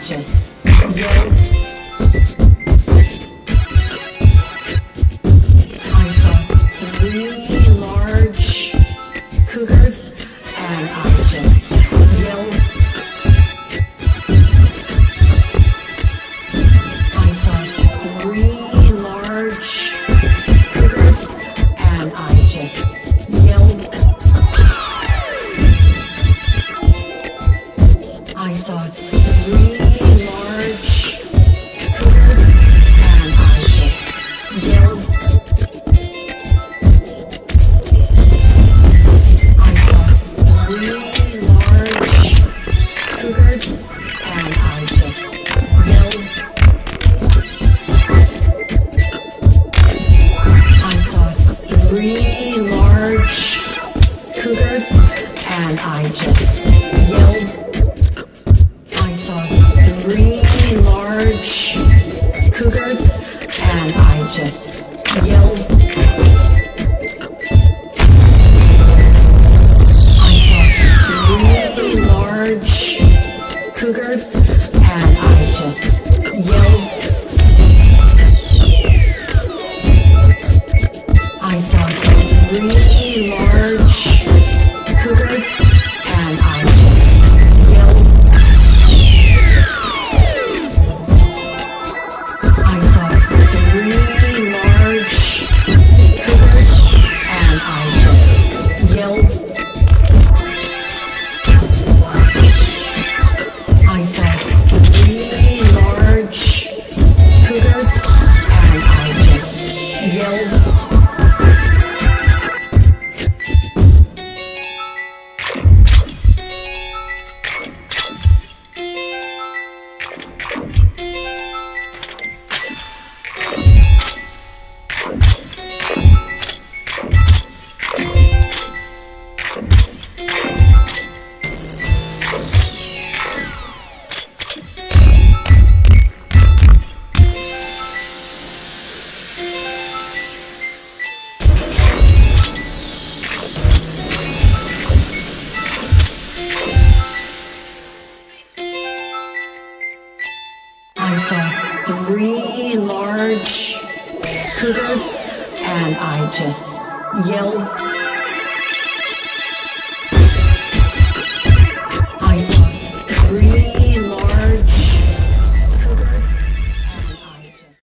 just yelled. I saw three large cougars, and I just yelled. I saw three large cougars, and I just yelled. I saw three large cougars, and I just yelled. I saw three large cougars, and I just yelled. I saw three large cougars, and I just yelled. I saw three large cougars, and I just yelled. I saw three large cougars, and I just yelled. I saw three large cougars, and I just yelled. I saw three large cougars, and I just yelled. I saw three large cougars, and I just yelled. I saw three large cougars, and I just yelled.